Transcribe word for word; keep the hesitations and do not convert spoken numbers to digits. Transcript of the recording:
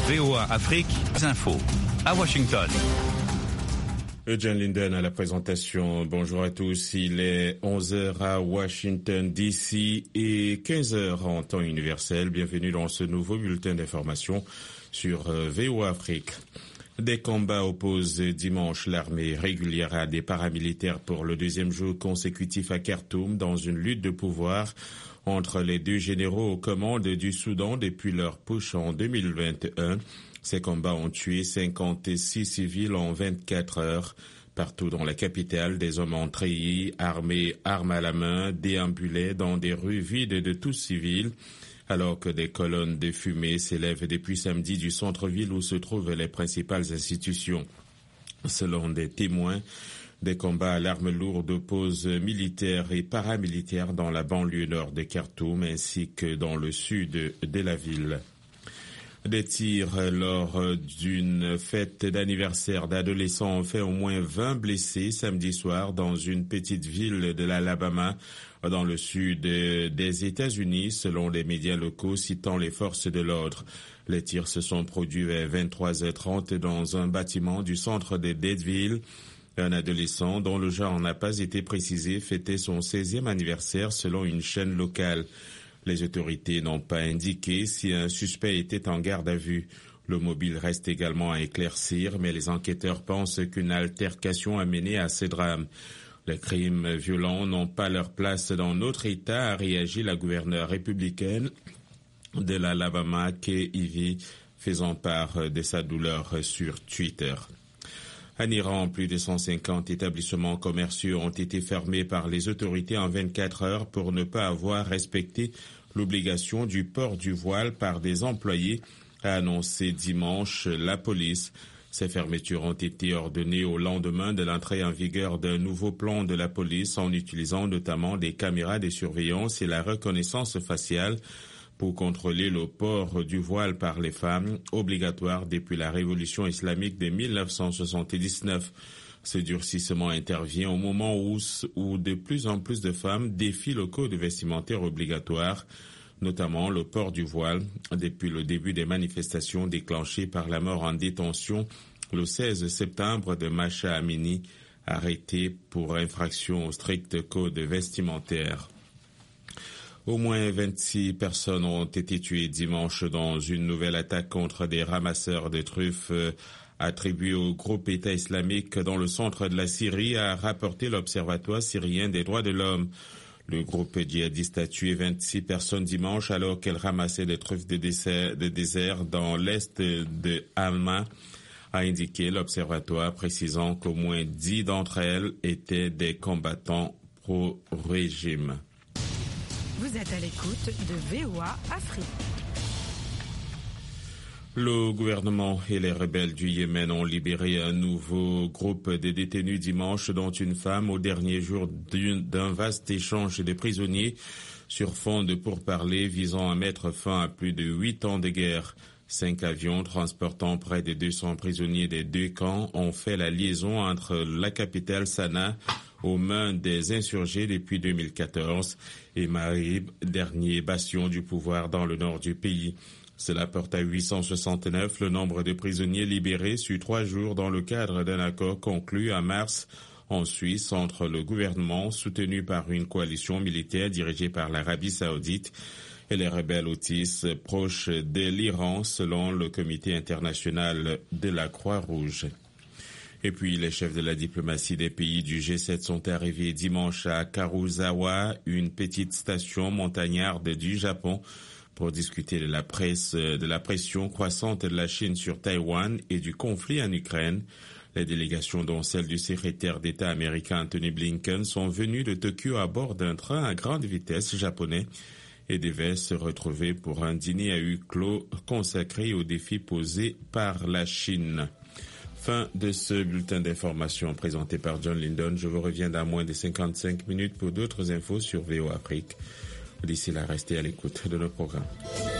V O A Afrique, infos à Washington. John Linden à la présentation. Bonjour à tous. Il est onze heures à Washington D C et quinze heures en temps universel. Bienvenue dans ce nouveau bulletin d'information sur V O A Afrique. Des combats opposent dimanche l'armée régulière à des paramilitaires pour le deuxième jour consécutif à Khartoum dans une lutte de pouvoir entre les deux généraux aux commandes du Soudan depuis leur putsch en deux mille vingt et un. Ces combats ont tué cinquante-six civils en vingt-quatre heures. Partout dans la capitale, des hommes en treillis, armés, armes à la main, déambulaient dans des rues vides de tous civils, alors que des colonnes de fumée s'élèvent depuis samedi du centre-ville où se trouvent les principales institutions. Selon des témoins, des combats à l'arme lourde opposent militaires et paramilitaires dans la banlieue nord de Khartoum ainsi que dans le sud de la ville. Des tirs lors d'une fête d'anniversaire d'adolescents ont fait au moins vingt blessés samedi soir dans une petite ville de l'Alabama, dans le sud des États-Unis, selon les médias locaux citant les forces de l'ordre. Les tirs se sont produits vers vingt-trois heures trente dans un bâtiment du centre de Deadville. Un adolescent, dont le genre n'a pas été précisé, fêtait son seizième anniversaire selon une chaîne locale. Les autorités n'ont pas indiqué si un suspect était en garde à vue. Le mobile reste également à éclaircir, mais les enquêteurs pensent qu'une altercation a mené à ces drames. Les crimes violents n'ont pas leur place dans notre État, a réagi la gouverneure républicaine de l'Alabama, Kay Ivey, faisant part de sa douleur sur Twitter. En Iran, plus de cent cinquante établissements commerciaux ont été fermés par les autorités en vingt-quatre heures pour ne pas avoir respecté l'obligation du port du voile par des employés, a annoncé dimanche la police. Ces fermetures ont été ordonnées au lendemain de l'entrée en vigueur d'un nouveau plan de la police en utilisant notamment des caméras de surveillance et la reconnaissance faciale pour contrôler le port du voile par les femmes, obligatoire depuis la révolution islamique de mille neuf cent soixante-dix-neuf. Ce durcissement intervient au moment où, où de plus en plus de femmes défient le code vestimentaire obligatoire, notamment le port du voile, depuis le début des manifestations déclenchées par la mort en détention le seize septembre de Masha Amini, arrêtée pour infraction au strict code vestimentaire. Au moins vingt-six personnes ont été tuées dimanche dans une nouvelle attaque contre des ramasseurs de truffes attribués au groupe État islamique dans le centre de la Syrie, a rapporté l'Observatoire syrien des droits de l'homme. Le groupe djihadiste a tué vingt-six personnes dimanche alors qu'elles ramassaient des truffes de désert, de désert dans l'est de Hama, a indiqué l'Observatoire, précisant qu'au moins dix d'entre elles étaient des combattants pro-régime. Vous êtes à l'écoute de V O A Afrique. Le gouvernement et les rebelles du Yémen ont libéré un nouveau groupe de détenus dimanche, dont une femme, au dernier jour d'un vaste échange de prisonniers sur fond de pourparlers visant à mettre fin à plus de huit ans de guerre. Cinq avions transportant près de deux cents prisonniers des deux camps ont fait la liaison entre la capitale Sanaa, aux mains des insurgés depuis deux mille quatorze, et Marib, dernier bastion du pouvoir dans le nord du pays. Cela porte à huit cent soixante-neuf le nombre de prisonniers libérés sur trois jours dans le cadre d'un accord conclu en mars en Suisse entre le gouvernement, soutenu par une coalition militaire dirigée par l'Arabie saoudite, et les rebelles houthis proches de l'Iran, selon le comité international de la Croix-Rouge. Et puis, les chefs de la diplomatie des pays du G sept sont arrivés dimanche à Karuizawa, une petite station montagnarde du Japon, pour discuter de la presse, de la pression croissante de la Chine sur Taïwan et du conflit en Ukraine. Les délégations, dont celle du secrétaire d'État américain Antony Blinken, sont venues de Tokyo à bord d'un train à grande vitesse japonais et devaient se retrouver pour un dîner à huis clos consacré aux défis posés par la Chine. Fin de ce bulletin d'information présenté par John Linden. Je vous reviens dans moins de cinquante-cinq minutes pour d'autres infos sur V O A Afrique. D'ici là, restez à l'écoute de nos programmes.